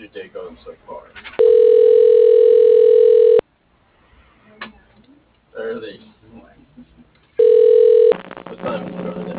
your day going so far? Early. What time is it over there?